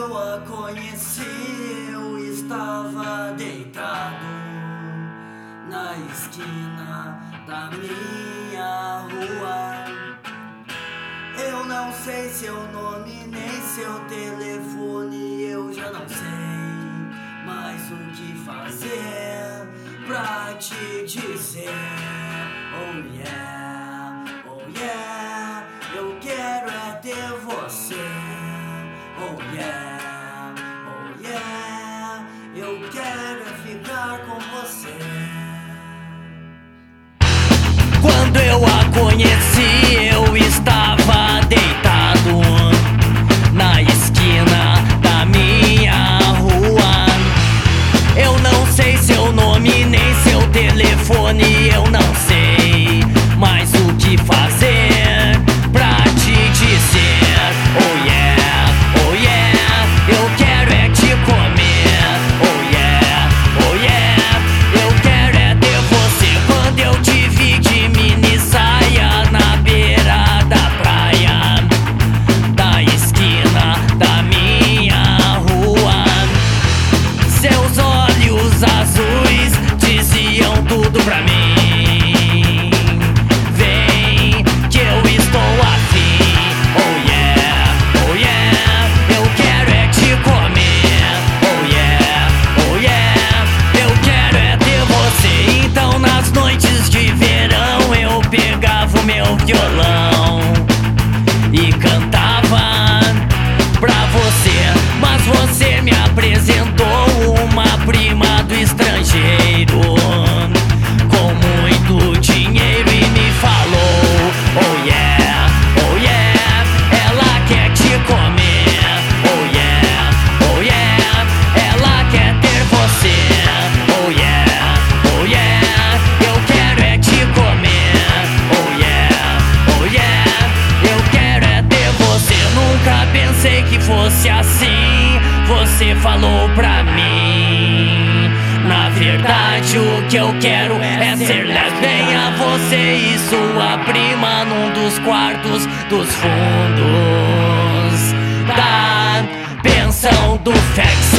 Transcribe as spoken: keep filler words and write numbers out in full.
eu a conheci, eu estava deitado na esquina da minha rua. Eu não sei seu nome nem seu telefone, eu já não sei mais o que fazer pra te dizer. Oh yeah, oh yeah, eu quero é ter você. Oh yeah, oh yeah, eu quero é ficar com você. Quando eu a conheci, eu estava deitado na esquina da minha rua. Eu não sei seu nome nem seu telefone, eu não sei mais o que fazer pra te dizer. Oh yeah, oh yeah, eu quero é te comer. Oh yeah, oh yeah, eu quero é ter você. Quando eu te vi de mini saia na beira da praia, da esquina da minha rua, seus olhos azuis diziam tudo pra mim. Vem que eu estou afim. Oh yeah, oh yeah, eu quero é te comer. Oh yeah, oh yeah, eu quero é ter você. Então nas noites de verão eu pegava o meu violão e cantava pra você. Mas você me apresentou uma prima do estrangeiro com muito dinheiro e me falou: oh yeah, oh yeah, ela quer te comer. Oh yeah, oh yeah, ela quer ter você. Oh yeah, oh yeah, eu quero é te comer. Oh yeah, oh yeah, eu quero é ter você. Nunca pensei que fosse assim, você falou pra mim. Na verdade o que eu quero é ser lesbenha, você e sua prima num dos quartos dos fundos da pensão do Fex.